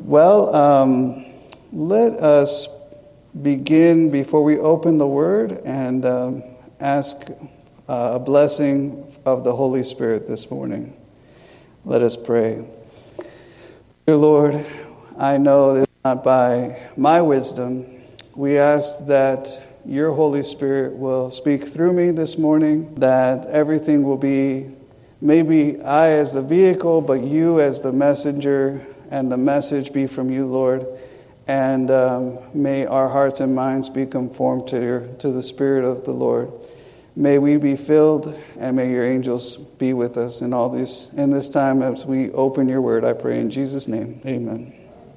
Let us begin before we open the Word and ask a blessing of the Holy Spirit this morning. Let us pray. Dear Lord, I know that not by my wisdom. We ask that your Holy Spirit will speak through me this morning, that everything will be, maybe I as the vehicle, but you as the messenger, and the message be from you, Lord. And may our hearts and minds be conformed to the Spirit of the Lord. May we be filled, and may your angels be with us in this time as we open your word. I pray in Jesus' name. Amen.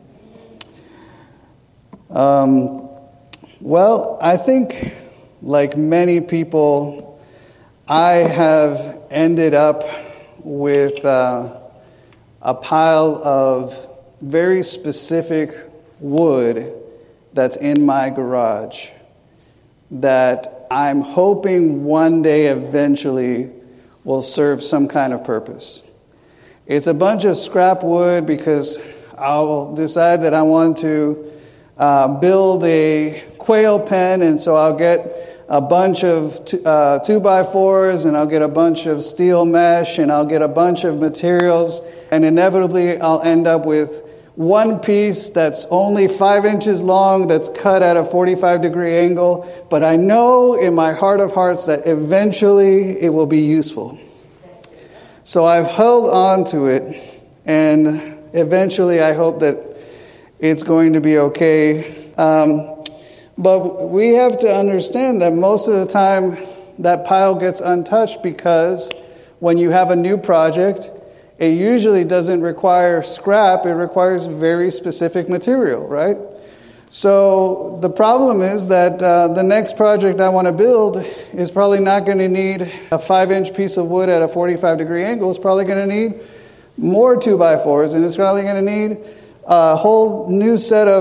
I think, like many people, I have ended up with a pile of very specific wood that's in my garage that I'm hoping one day eventually will serve some kind of purpose. It's a bunch of scrap wood because I'll decide that I want to build a quail pen, and so I'll get a bunch of 2x4s, and I'll get a bunch of steel mesh, and I'll get a bunch of materials, and inevitably I'll end up with one piece that's only 5 inches long, that's cut at a 45-degree angle, but I know in my heart of hearts that eventually it will be useful. So I've held on to it, and eventually I hope that it's going to be okay. But we have to understand that most of the time that pile gets untouched because when you have a new project, it usually doesn't require scrap. It requires very specific material, right? So the problem is that the next project I want to build is probably not going to need a 5-inch piece of wood at a 45-degree angle. It's probably going to need more 2x4s, and it's probably going to need a whole new set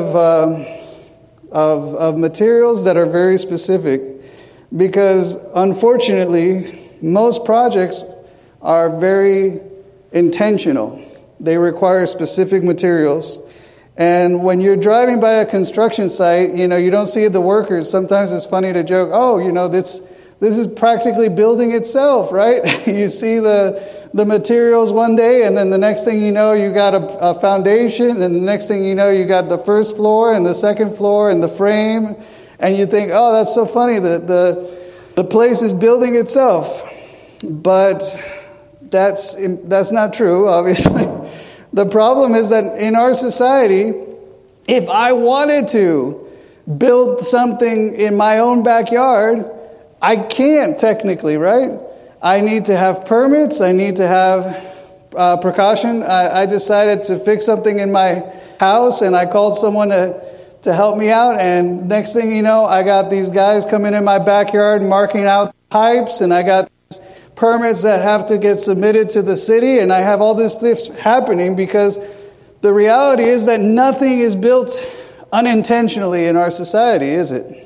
of materials that are very specific, because unfortunately most projects are very intentional. They require specific materials, and when you're driving by a construction site, you don't see the workers. Sometimes it's funny to joke, this is practically building itself, right? You see the materials one day, and then the next thing you know, you got a foundation, and the next thing you know, you got the first floor and the second floor and the frame, and you think, oh, that's so funny that the place is building itself. But that's not true, obviously. The problem is that in our society, if I wanted to build something in my own backyard, I can't technically, right? I need to have permits. I need to have precaution. I decided to fix something in my house, and I called someone to help me out. And next thing you know, I got these guys coming in my backyard marking out pipes, and I got permits that have to get submitted to the city, and I have all this stuff happening because the reality is that nothing is built unintentionally in our society, is it?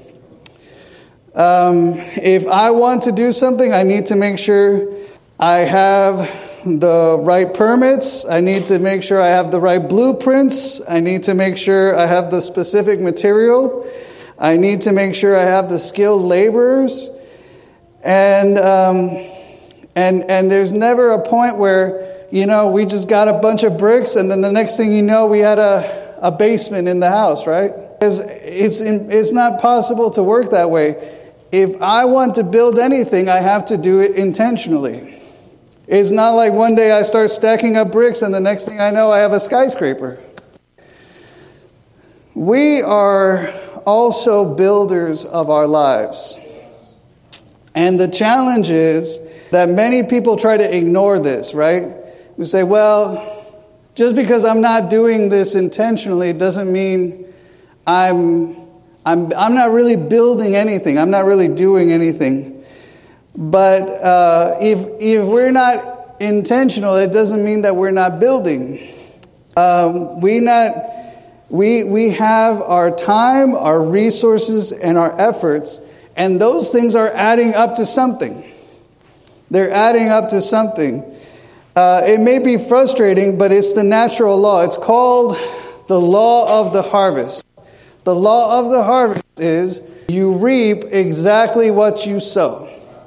If I want to do something, I need to make sure I have the right permits. I need to make sure I have the right blueprints. I need to make sure I have the specific material. I need to make sure I have the skilled laborers. And there's never a point where, we just got a bunch of bricks, and then the next thing you know, we had a basement in the house, right? Because it's not possible to work that way. If I want to build anything, I have to do it intentionally. It's not like one day I start stacking up bricks and the next thing I know I have a skyscraper. We are also builders of our lives. And the challenge is that many people try to ignore this, right? We say, well, just because I'm not doing this intentionally doesn't mean I'm not really building anything. I'm not really doing anything. But if we're not intentional, it doesn't mean that we're not building. We have our time, our resources, and our efforts, and those things are adding up to something. They're adding up to something. It may be frustrating, but it's the natural law. It's called the law of the harvest. The law of the harvest is you reap exactly what you sow.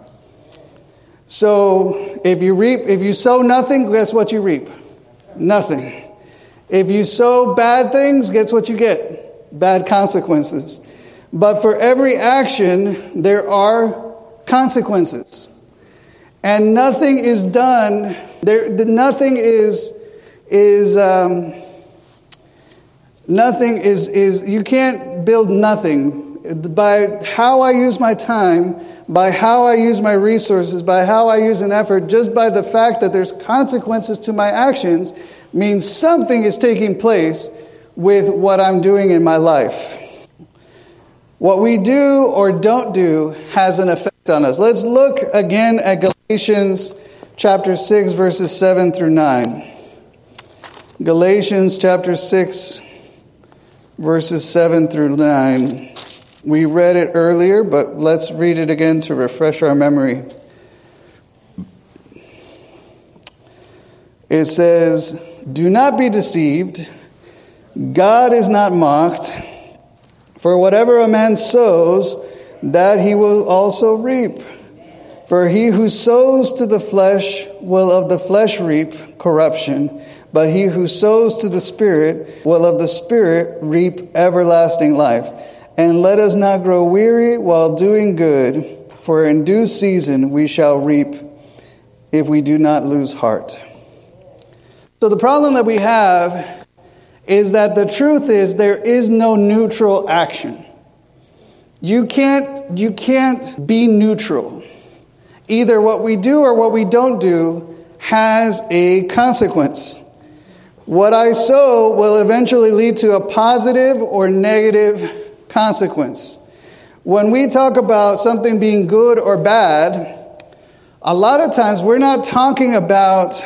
So if you sow nothing, guess what you reap? Nothing. If you sow bad things, guess what you get? Bad consequences. But for every action, there are consequences. And nothing is done, nothing is you can't build nothing. By how I use my time, by how I use my resources, by how I use an effort, just by the fact that there's consequences to my actions, means something is taking place with what I'm doing in my life. What we do or don't do has an effect on us. Let's look again at Galatians chapter 6, verses 7 through 9. Galatians chapter 6, verses 7 through 9. We read it earlier, but let's read it again to refresh our memory. It says, "Do not be deceived. God is not mocked. For whatever a man sows, that he will also reap. For he who sows to the flesh will of the flesh reap corruption. But he who sows to the Spirit will of the Spirit reap everlasting life. And let us not grow weary while doing good, for in due season we shall reap if we do not lose heart." So the problem that we have is that the truth is there is no neutral action. You can't be neutral. Either what we do or what we don't do has a consequence. What I sow will eventually lead to a positive or negative consequence. When we talk about something being good or bad, a lot of times we're not talking about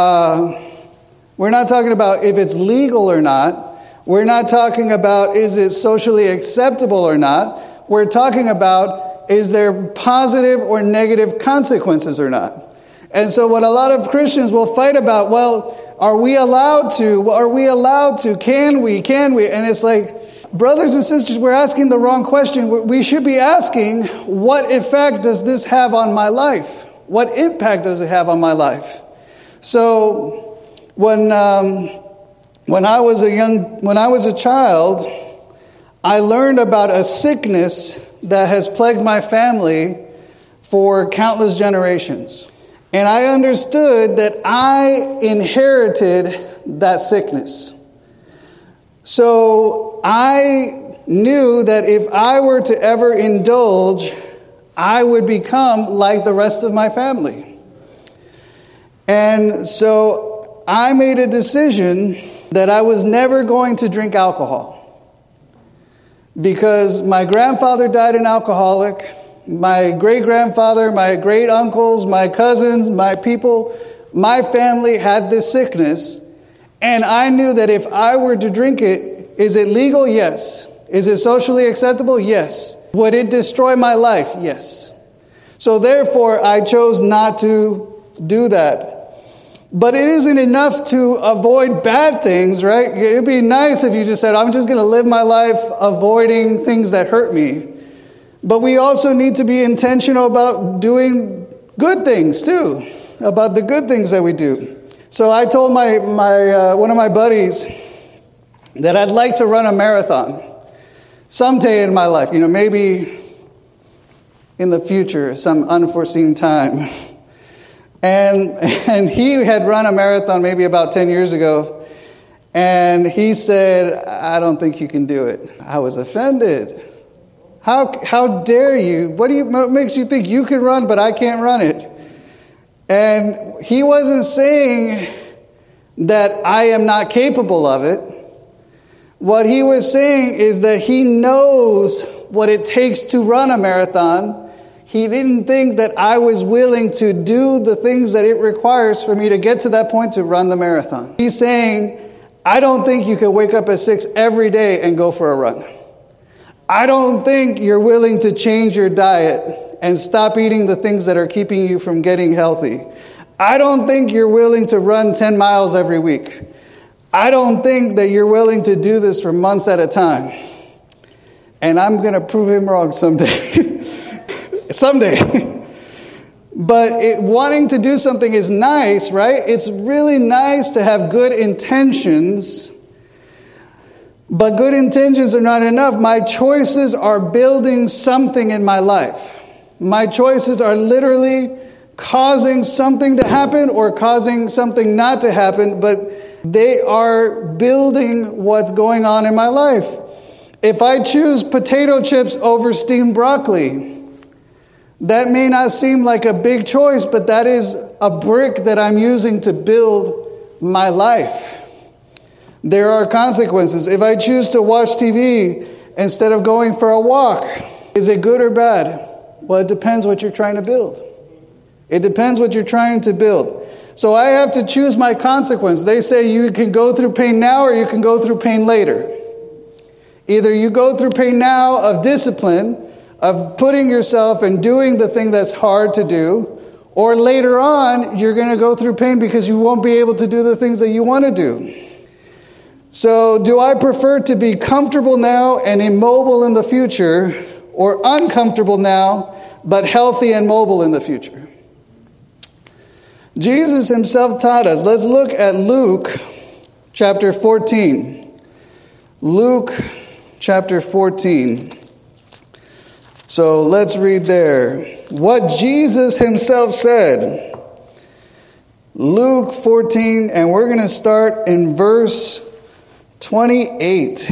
if it's legal or not. We're not talking about is it socially acceptable or not. We're talking about is there positive or negative consequences or not. And so what a lot of Christians will fight about, well, are we allowed to? Are we allowed to? Can we? And it's like, brothers and sisters, we're asking the wrong question. We should be asking, what effect does this have on my life? What impact does it have on my life? So when I was a child, I learned about a sickness that has plagued my family for countless generations. And I understood that I inherited that sickness. So I knew that if I were to ever indulge, I would become like the rest of my family. And so I made a decision that I was never going to drink alcohol. Because my grandfather died an alcoholic. My great-grandfather, my great-uncles, my cousins, my people, my family had this sickness. And I knew that if I were to drink it, is it legal? Yes. Is it socially acceptable? Yes. Would it destroy my life? Yes. So therefore, I chose not to do that. But it isn't enough to avoid bad things, right? It'd be nice if you just said, I'm just going to live my life avoiding things that hurt me. But we also need to be intentional about doing good things too, about the good things that we do. So I told my one of my buddies that I'd like to run a marathon someday in my life, maybe in the future, some unforeseen time. And he had run a marathon maybe about 10 years ago, and he said, I don't think you can do it. I was offended. How dare you? What makes you think you can run, but I can't run it? And he wasn't saying that I am not capable of it. What he was saying is that he knows what it takes to run a marathon. He didn't think that I was willing to do the things that it requires for me to get to that point to run the marathon. He's saying, I don't think you can wake up at 6 every day and go for a run. I don't think you're willing to change your diet and stop eating the things that are keeping you from getting healthy. I don't think you're willing to run 10 miles every week. I don't think that you're willing to do this for months at a time. And I'm going to prove him wrong someday. Someday. But wanting to do something is nice, right? It's really nice to have good intentions. But good intentions are not enough. My choices are building something in my life. My choices are literally causing something to happen or causing something not to happen, but they are building what's going on in my life. If I choose potato chips over steamed broccoli, that may not seem like a big choice, but that is a brick that I'm using to build my life. There are consequences. If I choose to watch TV instead of going for a walk, is it good or bad? Well, it depends what you're trying to build. It depends what you're trying to build. So I have to choose my consequence. They say you can go through pain now or you can go through pain later. Either you go through pain now of discipline, of putting yourself and doing the thing that's hard to do, or later on you're going to go through pain because you won't be able to do the things that you want to do. So do I prefer to be comfortable now and immobile in the future, or uncomfortable now but healthy and mobile in the future? Jesus himself taught us. Let's look at Luke chapter 14. Luke chapter 14. So let's read there. What Jesus himself said. Luke 14, and we're going to start in verse 28.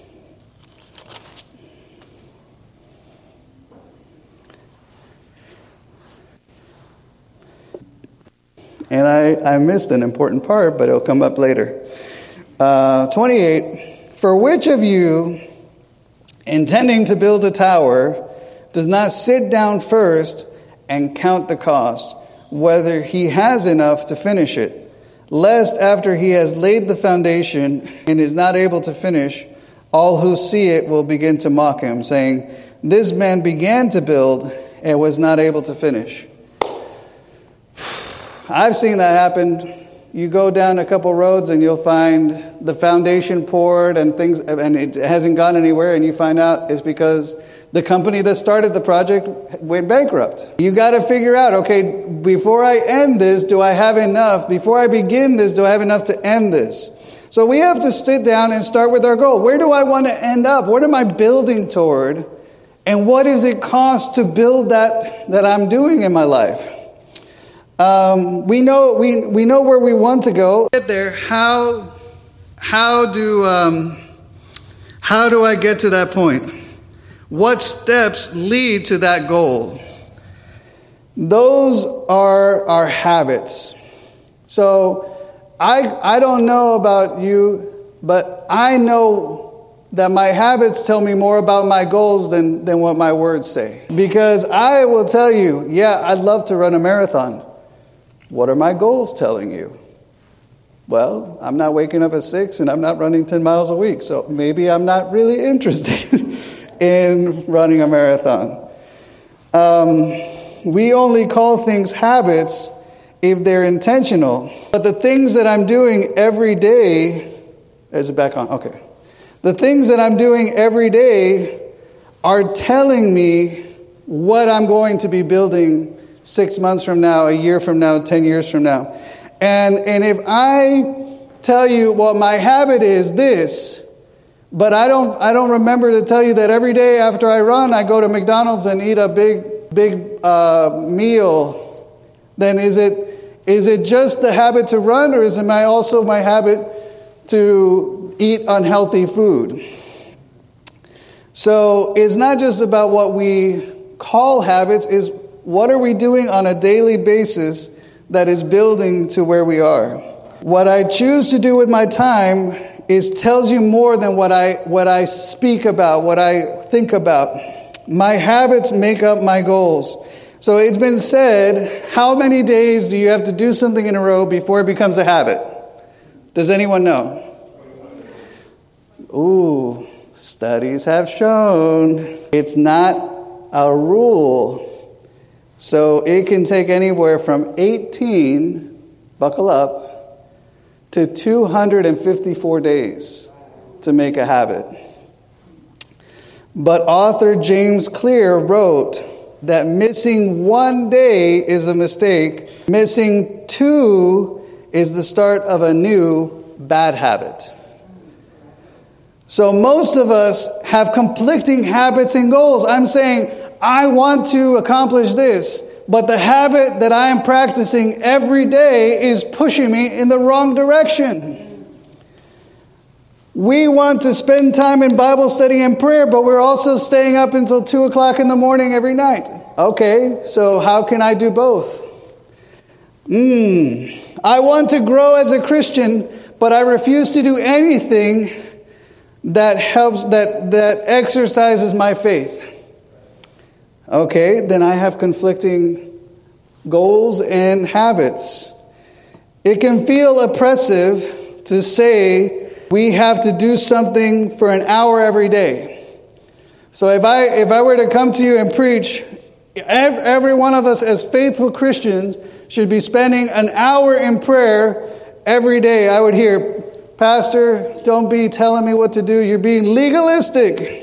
And I missed an important part, but it'll come up later. 28. For which of you, intending to build a tower, does not sit down first and count the cost, whether he has enough to finish it, lest after he has laid the foundation and is not able to finish, all who see it will begin to mock him, saying, this man began to build and was not able to finish. I've seen that happen. You go down a couple roads and you'll find the foundation poured and things, and it hasn't gone anywhere, and you find out it's because the company that started the project went bankrupt. You got to figure out, okay, before I end this, do I have enough? Before I begin this, do I have enough to end this? So we have to sit down and start with our goal. Where do I want to end up? What am I building toward? And what does it cost to build that I'm doing in my life? We know where we want to go. Get there. How do I get to that point? What steps lead to that goal? Those are our habits. So I don't know about you, but I know that my habits tell me more about my goals than what my words say. Because I will tell you, yeah, I'd love to run a marathon. What are my goals telling you? Well, I'm not waking up at 6 and I'm not running 10 miles a week. So maybe I'm not really interested in running a marathon. We only call things habits if they're intentional. But the things that I'm doing every day, is it back on? Okay. The things that I'm doing every day are telling me what I'm going to be building 6 months from now, a year from now, 10 years from now. And if I tell you, well, my habit is this, but I don't remember to tell you that every day after I run, I go to McDonald's and eat a big meal, then is it just the habit to run, or is it also my habit to eat unhealthy food? So it's not just about what we call habits, is what are we doing on a daily basis that is building to where we are? What I choose to do with my time tells you more than what I speak about, what I think about. My habits make up my goals. So it's been said, how many days do you have to do something in a row before it becomes a habit? Does anyone know? Ooh, studies have shown it's not a rule. So it can take anywhere from 18, buckle up, to 254 days to make a habit. But author James Clear wrote that missing 1 day is a mistake. Missing 2 is the start of a new bad habit. So most of us have conflicting habits and goals. I'm saying, I want to accomplish this, but the habit that I am practicing every day is pushing me in the wrong direction. We want to spend time in Bible study and prayer, but we're also staying up until 2 o'clock in the morning every night. Okay, so how can I do both? I want to grow as a Christian, but I refuse to do anything that helps, that exercises my faith. Okay, then I have conflicting goals and habits. It can feel oppressive to say we have to do something for an hour every day. So if I were to come to you and preach, every one of us as faithful Christians should be spending an hour in prayer every day. I would hear, Pastor, don't be telling me what to do. You're being legalistic.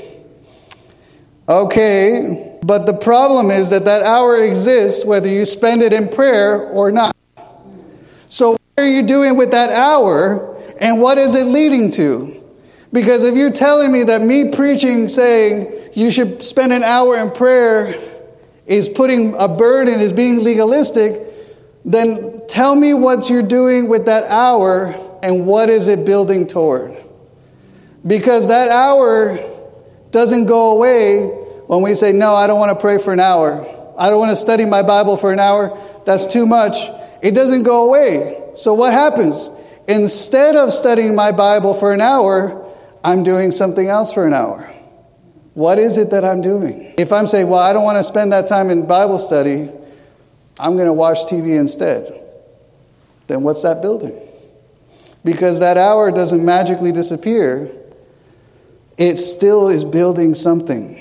Okay, but the problem is that hour exists whether you spend it in prayer or not. So what are you doing with that hour? And what is it leading to? Because if you're telling me that me preaching saying you should spend an hour in prayer is putting a burden, is being legalistic, then tell me what you're doing with that hour and what is it building toward. Because that hour doesn't go away when we say, no, I don't want to pray for an hour. I don't want to study my Bible for an hour. That's too much. It doesn't go away. So what happens? Instead of studying my Bible for an hour, I'm doing something else for an hour. What is it that I'm doing? If I'm saying, well, I don't want to spend that time in Bible study, I'm going to watch TV instead. Then what's that building? Because that hour doesn't magically disappear. It still is building something.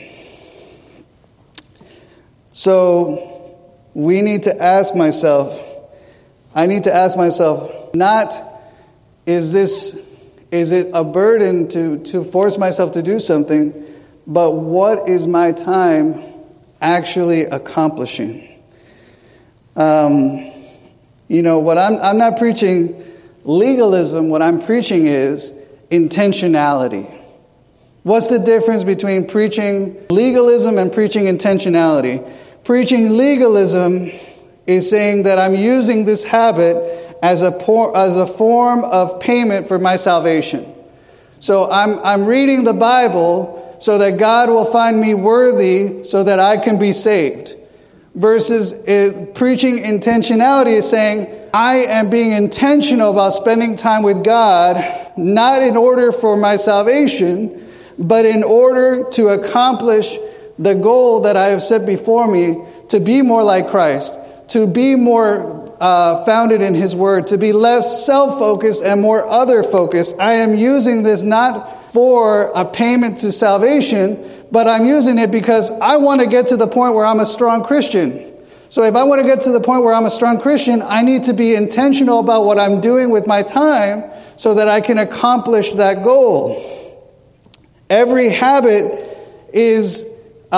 So I need to ask myself, not is it a burden to force myself to do something, but what is my time actually accomplishing? I'm not preaching legalism. What I'm preaching is intentionality. What's the difference between preaching legalism and preaching intentionality? Preaching legalism is saying that I'm using this habit as a form of payment for my salvation. So I'm reading the Bible so that God will find me worthy so that I can be saved. Versus preaching intentionality is saying, I am being intentional about spending time with God, not in order for my salvation, but in order to accomplish the goal that I have set before me, to be more like Christ, to be more founded in His Word, to be less self-focused and more other-focused. I am using this not for a payment to salvation, but I'm using it because I want to get to the point where I'm a strong Christian. So if I want to get to the point where I'm a strong Christian, I need to be intentional about what I'm doing with my time so that I can accomplish that goal. Every habit is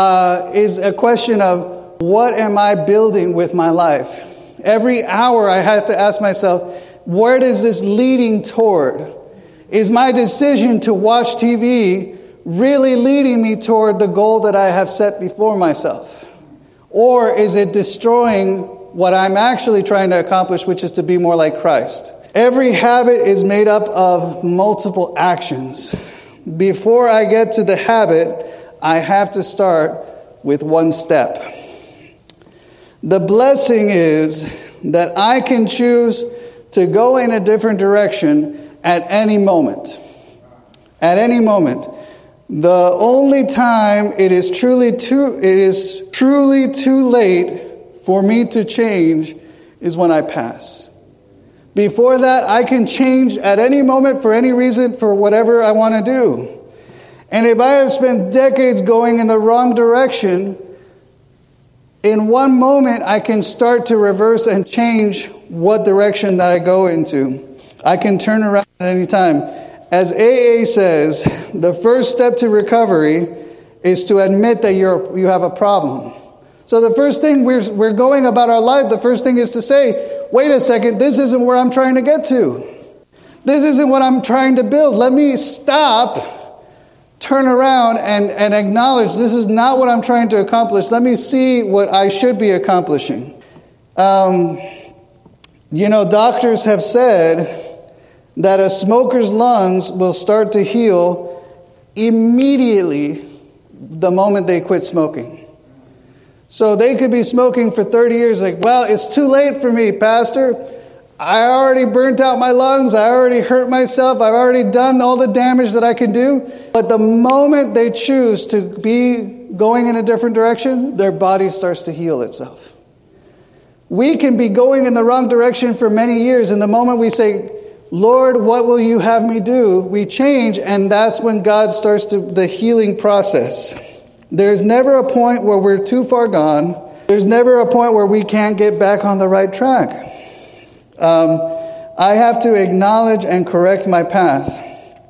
a question of, what am I building with my life? Every hour I have to ask myself, where is this leading toward? Is my decision to watch TV really leading me toward the goal that I have set before myself? Or is it destroying what I'm actually trying to accomplish, which is to be more like Christ? Every habit is made up of multiple actions. Before I get to the habit, I have to start with one step. The blessing is that I can choose to go in a different direction at any moment. At any moment. The only time it is truly too late for me to change is when I pass. Before that, I can change at any moment for any reason, for whatever I want to do. And if I have spent decades going in the wrong direction, in one moment, I can start to reverse and change what direction that I go into. I can turn around at any time. As AA says, the first step to recovery is to admit that you have a problem. So the first thing we're going about our life, the first thing is to say, wait a second, this isn't where I'm trying to get to. This isn't what I'm trying to build. Let me stop, turn around, and acknowledge this is not what I'm trying to accomplish. Let me see what I should be accomplishing. Doctors have said that a smoker's lungs will start to heal immediately the moment they quit smoking. So they could be smoking for 30 years, like, well, it's too late for me, Pastor. I already burnt out my lungs. I already hurt myself. I've already done all the damage that I can do. But the moment they choose to be going in a different direction, their body starts to heal itself. We can be going in the wrong direction for many years, and the moment we say, Lord, what will you have me do? We change, and that's when God starts the healing process. There's never a point where we're too far gone. There's never a point where we can't get back on the right track. I have to acknowledge and correct my path.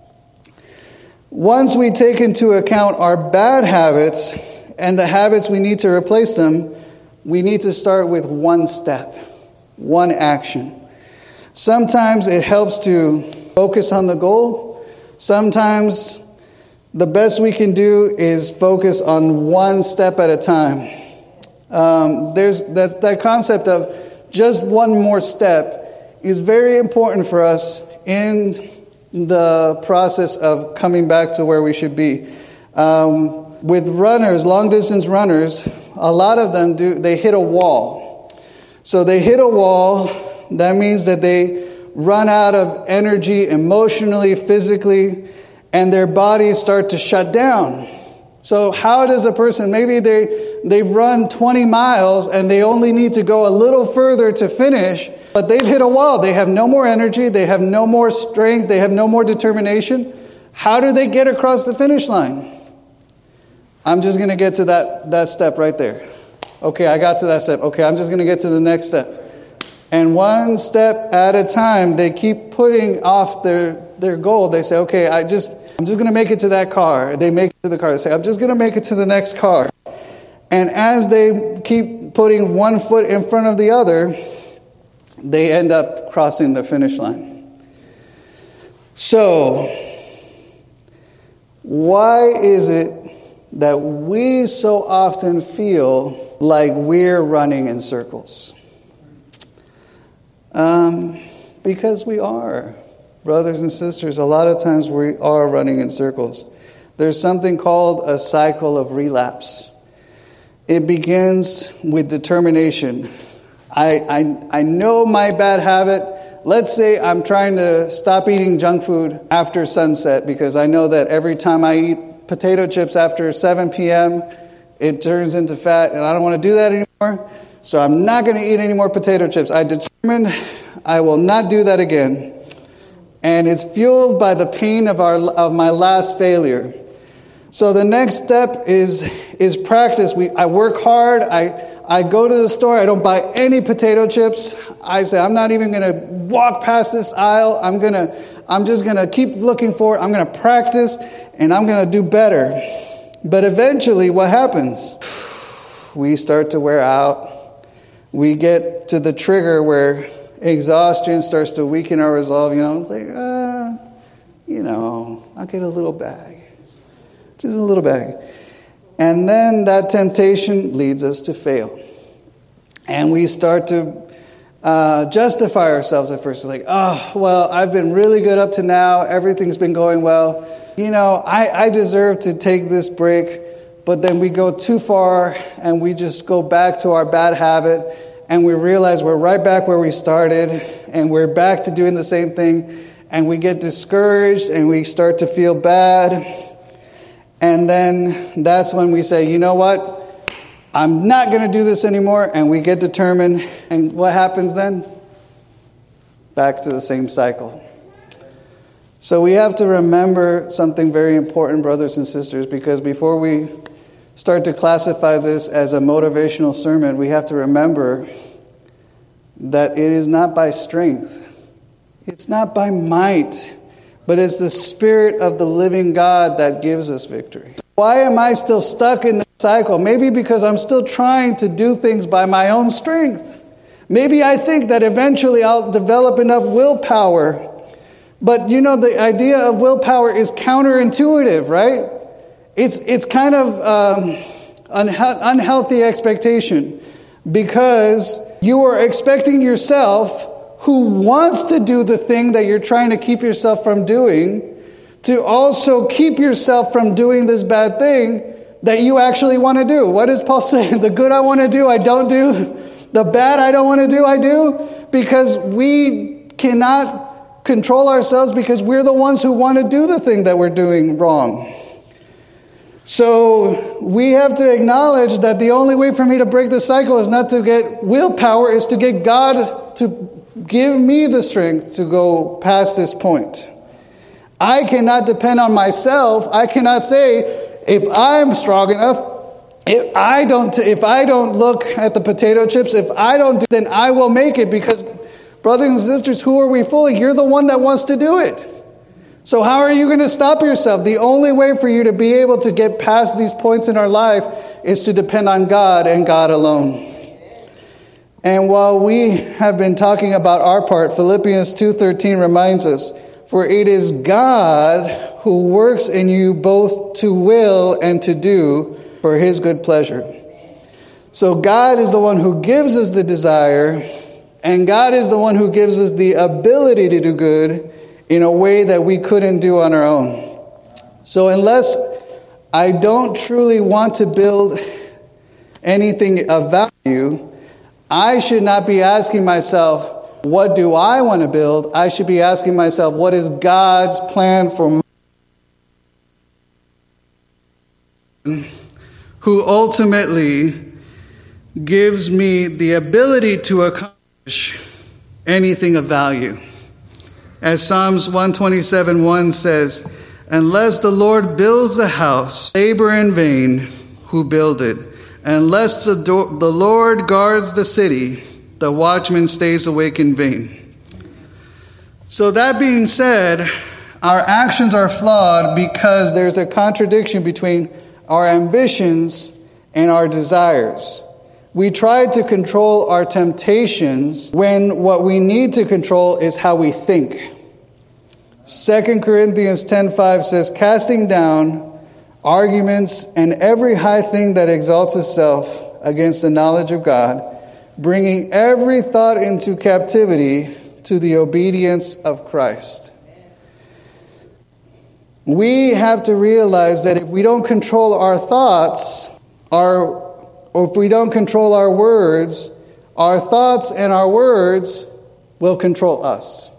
Once we take into account our bad habits and the habits we need to replace them, we need to start with one step, one action. Sometimes it helps to focus on the goal. Sometimes the best we can do is focus on one step at a time. There's that concept of just one more step is very important for us in the process of coming back to where we should be. With runners, long-distance runners, a lot of them they hit a wall. So they hit a wall. That means that they run out of energy emotionally, physically, and their bodies start to shut down. So how does a person, maybe they've run 20 miles and they only need to go a little further to finish, but they've hit a wall. They have no more energy. They have no more strength. They have no more determination. How do they get across the finish line? I'm just going to get to that step right there. Okay, I got to that step. Okay, I'm just going to get to the next step. And one step at a time, they keep putting off their goal. They say, okay, I'm just going to make it to that car. They make it to the car. They say, I'm just going to make it to the next car. And as they keep putting one foot in front of the other, they end up crossing the finish line. So, why is it that we so often feel like we're running in circles? Because we are. Brothers and sisters, a lot of times we are running in circles. There's something called a cycle of relapse. It begins with determination. I know my bad habit. Let's say I'm trying to stop eating junk food after sunset because I know that every time I eat potato chips after 7 p.m., it turns into fat, and I don't want to do that anymore. So I'm not going to eat any more potato chips. I determined I will not do that again. And it's fueled by the pain of my last failure. So the next step is practice. I work hard. I go to the store. I don't buy any potato chips. I say I'm not even going to walk past this aisle. I'm just going to keep looking for it. I'm going to practice, and I'm going to do better. But eventually, what happens? We start to wear out. We get to the trigger where exhaustion starts to weaken our resolve. I'll get a little bag. Just a little bag. And then that temptation leads us to fail. And we start to justify ourselves at first. It's like, I've been really good up to now. Everything's been going well. I deserve to take this break. But then we go too far and we just go back to our bad habit and we realize we're right back where we started and we're back to doing the same thing and we get discouraged and we start to feel bad. And then that's when we say, you know what? I'm not going to do this anymore, and we get determined. And what happens then? Back to the same cycle. So we have to remember something very important, brothers and sisters, because before we start to classify this as a motivational sermon, we have to remember that it is not by strength. It's not by might, but it's the Spirit of the living God that gives us victory. Why am I still stuck in the cycle? Maybe because I'm still trying to do things by my own strength. Maybe I think that eventually I'll develop enough willpower. But the idea of willpower is counterintuitive, right? It's kind of unhealthy expectation, because you are expecting yourself, who wants to do the thing that you're trying to keep yourself from doing, to also keep yourself from doing this bad thing that you actually want to do. What does Paul say? The good I want to do, I don't do. The bad I don't want to do, I do. Because we cannot control ourselves, because we're the ones who want to do the thing that we're doing wrong. So we have to acknowledge that the only way for me to break the cycle is not to get willpower, is to get God to give me the strength to go past this point. I cannot depend on myself. I cannot say, if I'm strong enough, if I don't look at the potato chips, if I don't do, then I will make it. Because, brothers and sisters, who are we fooling? You're the one that wants to do it. So how are you going to stop yourself? The only way for you to be able to get past these points in our life is to depend on God and God alone. And while we have been talking about our part, Philippians 2:13 reminds us, for it is God who works in you both to will and to do for his good pleasure. So God is the one who gives us the desire, and God is the one who gives us the ability to do good in a way that we couldn't do on our own. So unless I don't truly want to build anything of value, I should not be asking myself, what do I want to build? I should be asking myself, what is God's plan for me? Who ultimately gives me the ability to accomplish anything of value. As Psalms 127:1 says, unless the Lord builds the house, labor in vain who build it. Unless the Lord guards the city, the watchman stays awake in vain. So that being said, our actions are flawed because there's a contradiction between our ambitions and our desires. We try to control our temptations when what we need to control is how we think. 2 Corinthians 10:5 says, casting down arguments and every high thing that exalts itself against the knowledge of God, bringing every thought into captivity to the obedience of Christ. We have to realize that if we don't control our thoughts, or if we don't control our words, our thoughts and our words will control us.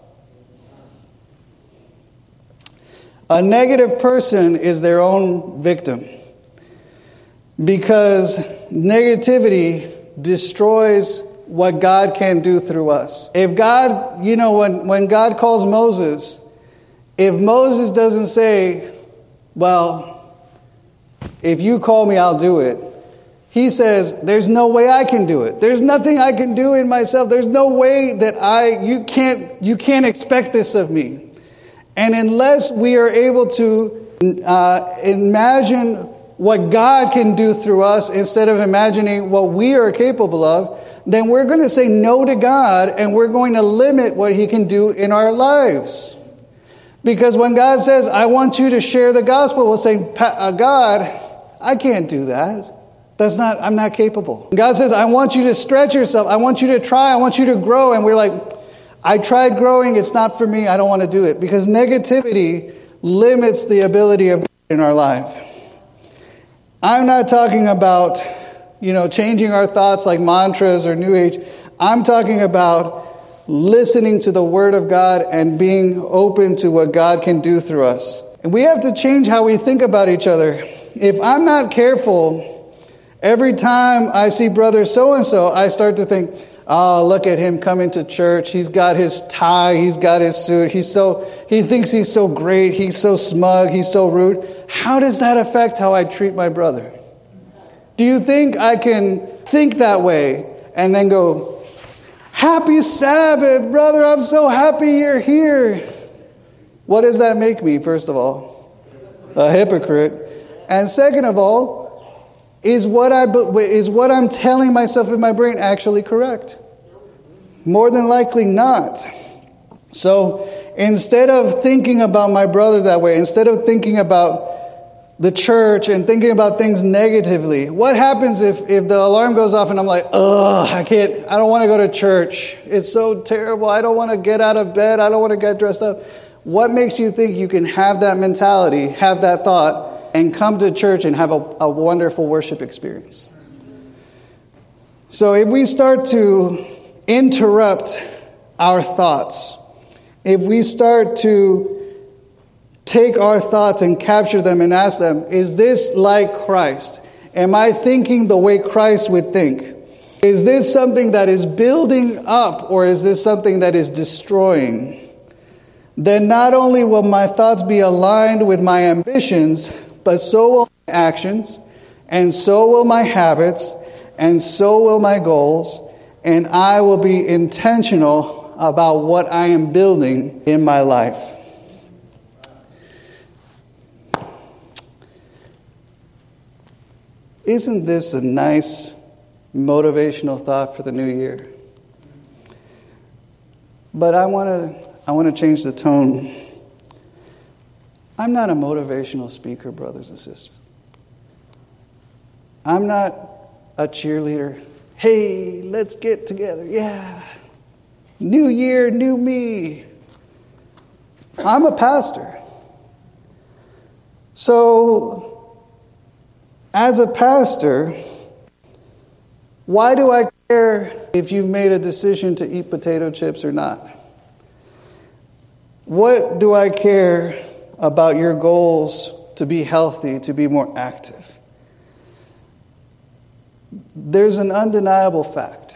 A negative person is their own victim, because negativity destroys what God can do through us. If God, when God calls Moses, if Moses doesn't say, well, if you call me, I'll do it. He says, there's no way I can do it. There's nothing I can do in myself. There's no way that you can't expect this of me. And unless we are able to imagine what God can do through us instead of imagining what we are capable of, then we're going to say no to God, and we're going to limit what he can do in our lives. Because when God says, I want you to share the gospel, we'll say, God, I can't do that. I'm not capable. God says, I want you to stretch yourself. I want you to try. I want you to grow. And we're like, I tried growing. It's not for me. I don't want to do it. Because negativity limits the ability of God in our life. I'm not talking about, changing our thoughts like mantras or New Age. I'm talking about listening to the Word of God and being open to what God can do through us. And we have to change how we think about each other. If I'm not careful, every time I see brother so-and-so, I start to think, oh, look at him coming to church. He's got his tie. He's got his suit. He thinks he's so great. He's so smug. He's so rude. How does that affect how I treat my brother? Do you think I can think that way and then go, Happy Sabbath, brother. I'm so happy you're here. What does that make me, first of all? A hypocrite. And second of all, is what I'm telling myself in my brain actually correct? More than likely not. So instead of thinking about my brother that way, instead of thinking about the church and thinking about things negatively, what happens if the alarm goes off and I'm like, I don't want to go to church. It's so terrible. I don't want to get out of bed. I don't want to get dressed up. What makes you think you can have that mentality, have that thought, and come to church and have a wonderful worship experience? So if we start to interrupt our thoughts, if we start to take our thoughts and capture them and ask them, is this like Christ? Am I thinking the way Christ would think? Is this something that is building up, or is this something that is destroying? Then not only will my thoughts be aligned with my ambitions, but so will my actions, and so will my habits, and so will my goals, and I will be intentional about what I am building in my life. Isn't this a nice motivational thought for the new year? But I want to change the tone. I'm not a motivational speaker, brothers and sisters. I'm not a cheerleader. Hey, let's get together. Yeah. New year, new me. I'm a pastor. So, as a pastor, why do I care if you've made a decision to eat potato chips or not? What do I care about your goals to be healthy, to be more active? There's an undeniable fact.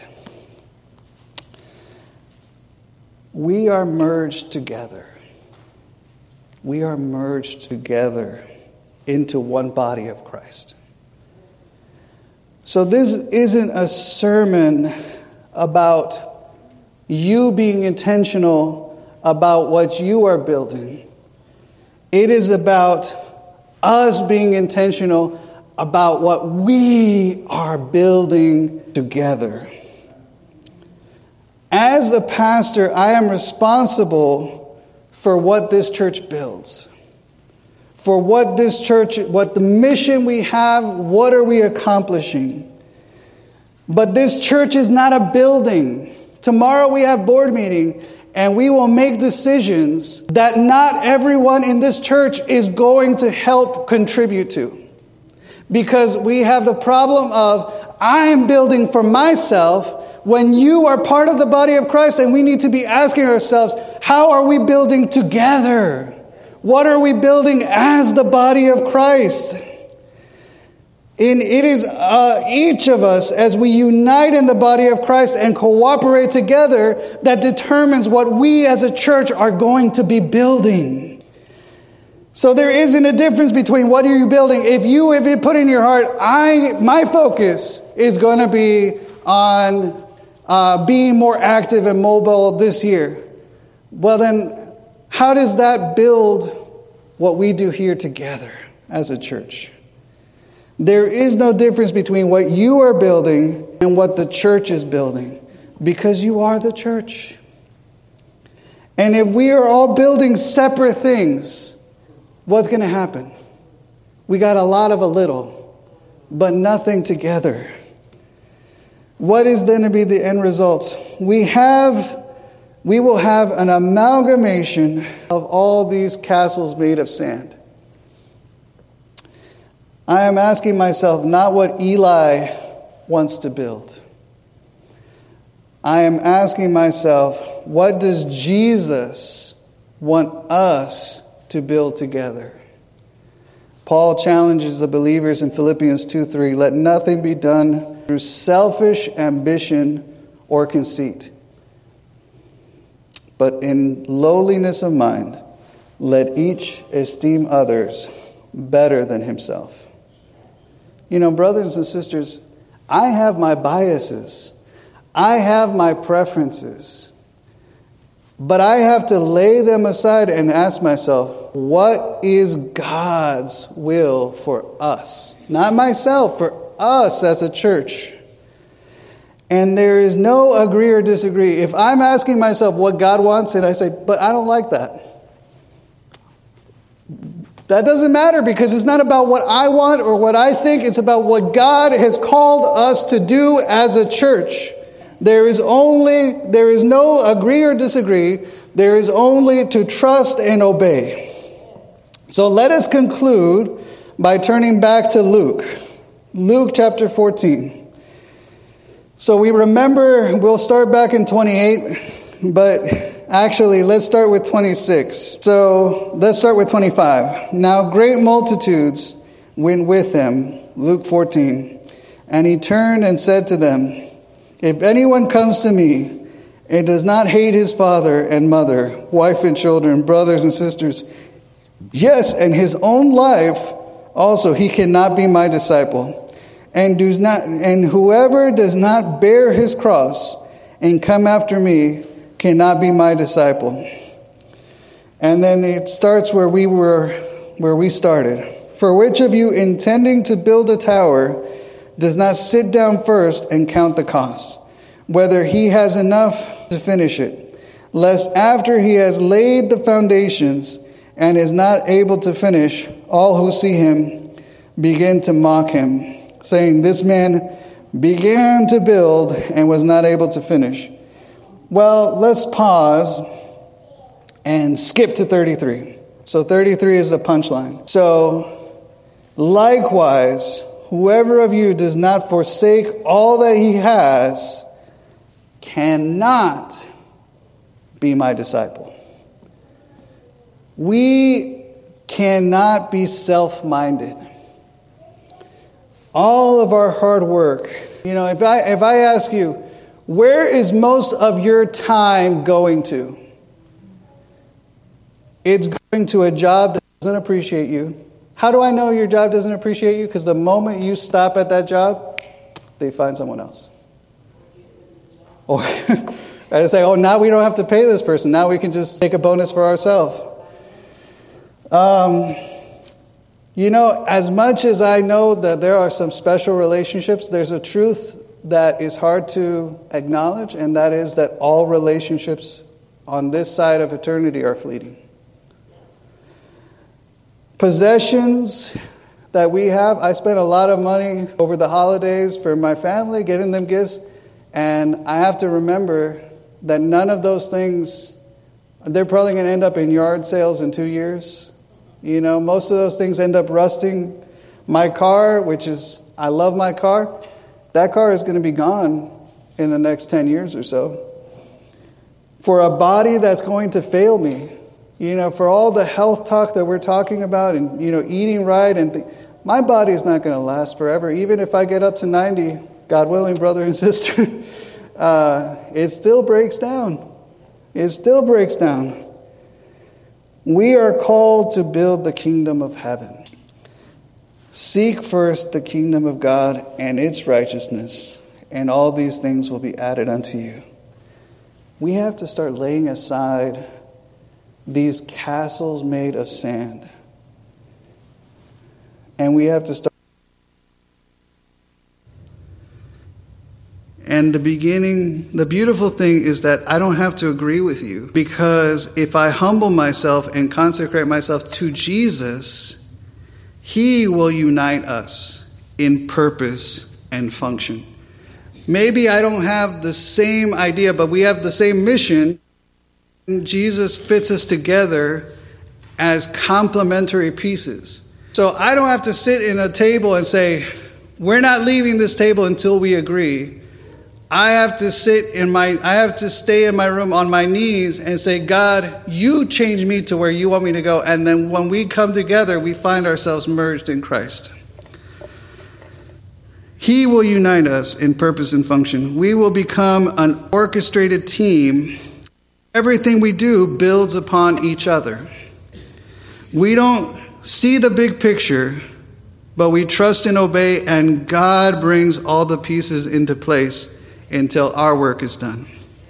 We are merged together. We are merged together into one body of Christ. So this isn't a sermon about you being intentional about what you are building. It is about us being intentional about what we are building together. As a pastor, I am responsible for what this church builds. For what this church, what the mission we have, what are we accomplishing? But this church is not a building. Tomorrow we have board meeting, and we will make decisions that not everyone in this church is going to help contribute to. Because we have the problem of, I am building for myself when you are part of the body of Christ, and we need to be asking ourselves, how are we building together? What are we building as the body of Christ? And it is each of us, as we unite in the body of Christ and cooperate together, that determines what we as a church are going to be building. So there isn't a difference between what are you building. If you put in your heart, my focus is going to be on being more active and mobile this year. Well then, how does that build what we do here together as a church? There is no difference between what you are building and what the church is building, because you are the church. And if we are all building separate things, what's going to happen? We got a lot of a little, but nothing together. What is then to be the end results? We will have an amalgamation of all these castles made of sand. I am asking myself not what Eli wants to build. I am asking myself, what does Jesus want us to build together? Paul challenges the believers in Philippians 2:3, let nothing be done through selfish ambition or conceit, but in lowliness of mind, let each esteem others better than himself. You know, brothers and sisters, I have my biases. I have my preferences. But I have to lay them aside and ask myself, what is God's will for us? Not myself, for us as a church. And there is no agree or disagree. If I'm asking myself what God wants and I say, but I don't like that. That doesn't matter, because it's not about what I want or what I think. It's about what God has called us to do as a church. There is no agree or disagree. There is only to trust and obey. So let us conclude by turning back to Luke. Luke chapter 14. So we remember, we'll start back in 28, but actually let's start with 26. So let's start with 25. Now great multitudes went with him, Luke 14. And he turned and said to them, if anyone comes to me and does not hate his father and mother, wife and children, brothers and sisters, yes, and his own life also, he cannot be my disciple. And whoever does not bear his cross and come after me cannot be my disciple. And then it starts where we started. For which of you intending to build a tower does not sit down first and count the cost, whether he has enough to finish it, lest after he has laid the foundations and is not able to finish, all who see him begin to mock him, saying, this man began to build and was not able to finish. Well, let's pause and skip to 33. So 33 is the punchline. So, likewise, whoever of you does not forsake all that he has cannot be my disciple. We cannot be self-minded. All of our hard work. If I ask you, where is most of your time going to? It's going to a job that doesn't appreciate you. How do I know your job doesn't appreciate you? Because the moment you stop at that job, they find someone else. Or I say, now we don't have to pay this person. Now we can just take a bonus for ourselves. As much as I know that there are some special relationships, there's a truth that is hard to acknowledge, and that is that all relationships on this side of eternity are fleeting. Possessions that we have, I spent a lot of money over the holidays for my family, getting them gifts, and I have to remember that none of those things, they're probably going to end up in yard sales in 2 years. Most of those things end up rusting. My car, I love my car, that car is going to be gone in the next 10 years or so. For a body that's going to fail me, for all the health talk that we're talking about and, eating right, my body is not going to last forever. Even if I get up to 90, God willing, brother and sister, it still breaks down. It still breaks down. We are called to build the kingdom of heaven. Seek first the kingdom of God and its righteousness, and all these things will be added unto you. We have to start laying aside these castles made of sand. And we have to start. And the beautiful thing is that I don't have to agree with you, because if I humble myself and consecrate myself to Jesus, He will unite us in purpose and function. Maybe I don't have the same idea, but we have the same mission. Jesus fits us together as complementary pieces. So I don't have to sit in a table and say, we're not leaving this table until we agree. I have to stay in my room on my knees and say, God, you change me to where you want me to go. And then when we come together, we find ourselves merged in Christ. He will unite us in purpose and function. We will become an orchestrated team. Everything we do builds upon each other. We don't see the big picture, but we trust and obey, and God brings all the pieces into place until our work is done.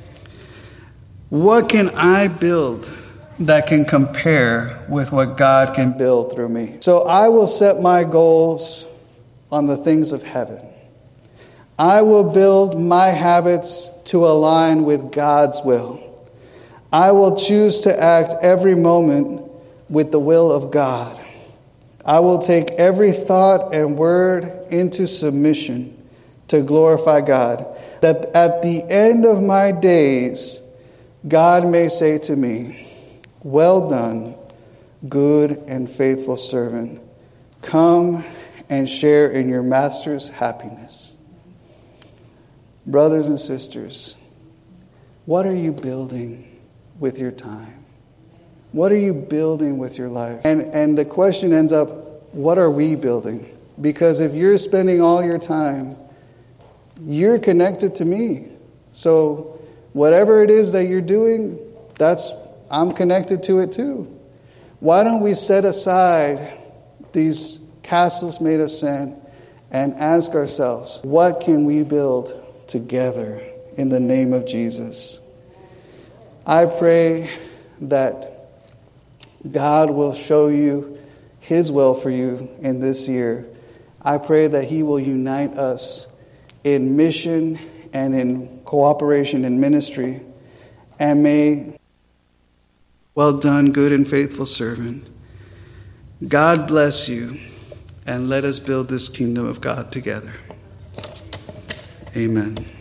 What can I build that can compare with what God can build through me? So I will set my goals on the things of heaven. I will build my habits to align with God's will. I will choose to act every moment with the will of God. I will take every thought and word into submission to glorify God, that at the end of my days, God may say to me, "Well done, good and faithful servant. Come and share in your master's happiness." Brothers and sisters, what are you building with your time? What are you building with your life? And the question ends up, what are we building? Because if you're spending all your time, you're connected to me. So whatever it is that you're doing, I'm connected to it too. Why don't we set aside these castles made of sand and ask ourselves, what can we build together in the name of Jesus? I pray that God will show you His will for you in this year. I pray that He will unite us in mission and in cooperation in ministry. And may, well done, good and faithful servant. God bless you, and let us build this kingdom of God together. Amen.